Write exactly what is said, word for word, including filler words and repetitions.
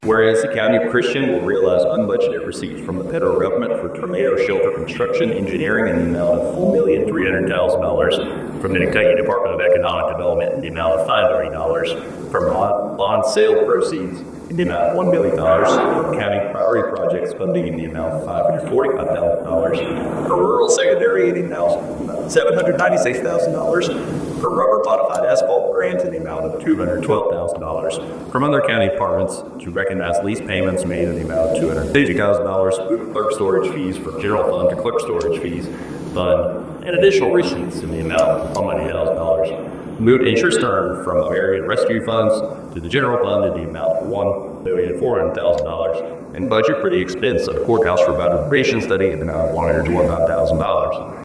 Whereas the County of Christian will realize unbudgeted receipts from the federal government for tornado shelter construction engineering in the amount of four million three hundred thousand dollars, from the Kentucky Department of Economic Development in the amount of five million dollars, from bond, bond sale proceeds in the amount of one million dollars, from county priority projects funding in the amount of five hundred forty-five thousand dollars, for rural secondary in the amount of seven hundred ninety-six thousand dollars, for rubber modified asphalt grants in the amount of two hundred twelve thousand dollars, from other county departments to recognize lease payments made in the amount of two hundred fifty thousand dollars, move clerk storage fees from general fund to clerk storage fees fund, and additional receipts in the amount of one hundred thousand dollars. Moved interest earned from area rescue funds to the general fund in the amount of one million four hundred thousand dollars, and budget for the expense of the courthouse revival study in the amount of one hundred twenty-five thousand dollars.